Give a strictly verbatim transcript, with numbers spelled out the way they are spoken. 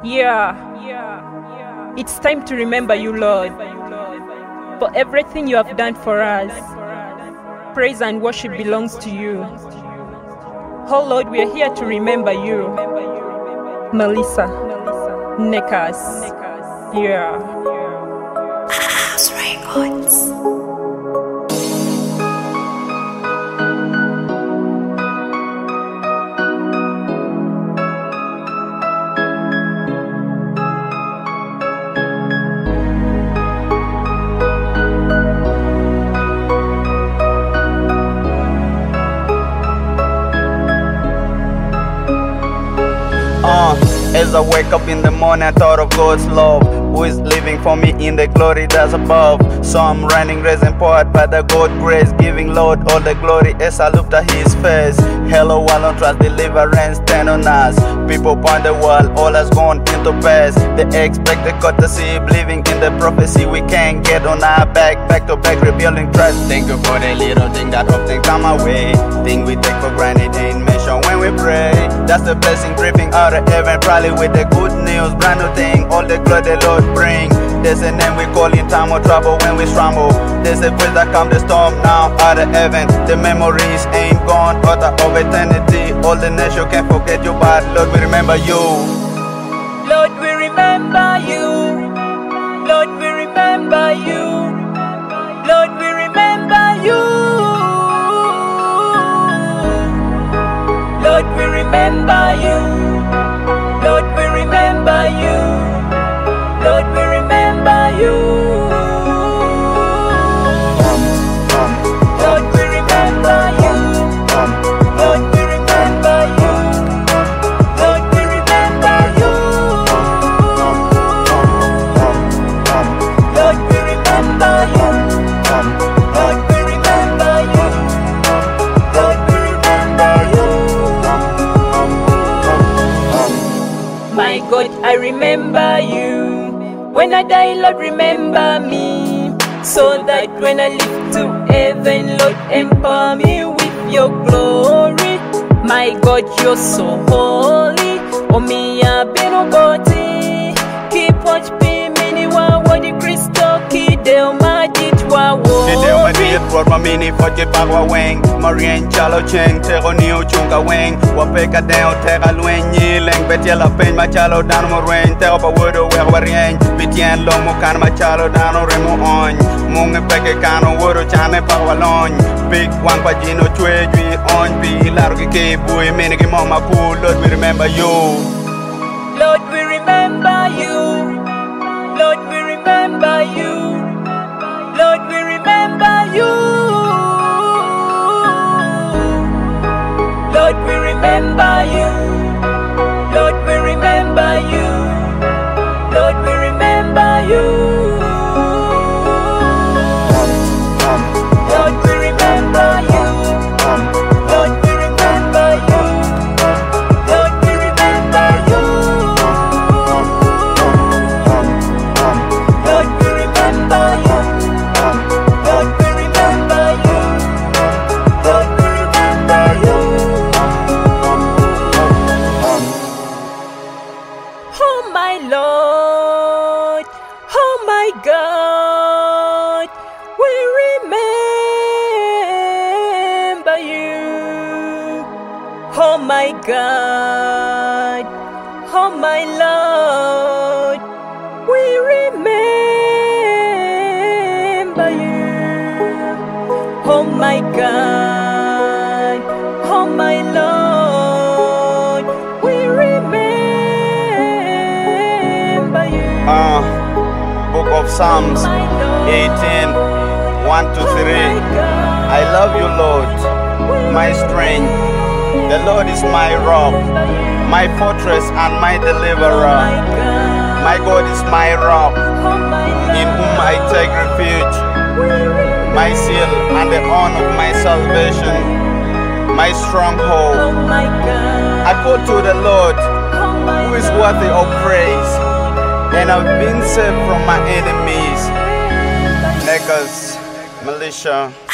Yeah, it's time to remember you, Lord, for everything you have done for us. Praise and worship belongs to you. Oh Lord, we are here to remember you. Melissa Nekas. Yeah. House Records. Uh, as I wake up in the morning, I thought of God's love, who is living for me in the glory that's above. So I'm running, raising powered by the God grace, giving Lord all the glory as I look at His face. Hello, while on trust, deliverance, stand on us. People point the world, all has gone into pass. They expect the courtesy, believing in the prophecy. We can't get on our back, back to back, rebuilding trust. Thank you for the little thing that often come our way. Thing we take for granted ain't mentioned when we pray. That's the blessing dripping out of heaven, probably with the good news, brand new thing, all the glory the Lord bring. There's a name we call in time of trouble when we stumble. There's a voice that calm the storm now out of heaven. The memories ain't gone out of eternity. All the nation can't forget you, but Lord, we remember you. Lord, we remember you. Lord, we remember you. Lord, we remember you. Lord, we remember you. Lord, we remember you. Lord, we remember you. Lord, we remember you. Lord, we remember you. Lord, we remember you. Lord, we remember you. Lord, we remember you. Lord, we remember you. My God, I remember you. When I die, Lord, remember me, so that when I live to heaven, Lord, empower me with your glory. My God, you're so holy. Oh, me, I've been a body. Keep watch me, mini wa wadi Christo, kideo majit wa Kideo wori. majit rod ma mini foje pagwa weng. Marien chalo cheng, tero niu chunga weng. Wapeka deo tera luenyi leng. Betia la pen ma chalo dan mo ruen. Tero pa wudo wer warien. Bitien long mo kan ma chalo dano remo on. Munge peke kano wudo chane pagwa lon. Big wang pa jino chwe jwi on. Bi laro ki ke bui mini ki mama cool. Lord, we remember you. Lord, we remember you. Lord, we remember you. Lord, we remember you. Lord, we remember you. Lord, we remember you. Lord, we remember you. Lord, we remember you. Lord, we remember you. Lord, we remember you. Lord, we remember you. Lord, we remember you. Lord, we remember you. Oh my Lord, oh my God, we remember you. Oh my God, oh my Lord, we remember you. Oh my God, oh my Lord, we remember you. Uh, Book of Psalms eighteen, one to three. I love you, Lord, my strength. The Lord is my rock, my fortress and my deliverer. My God is my rock, in whom I take refuge, my seal and the horn of my salvation, my stronghold. I call to the Lord, who is worthy of praise, and I've been saved from my enemies. Nekas, Militia.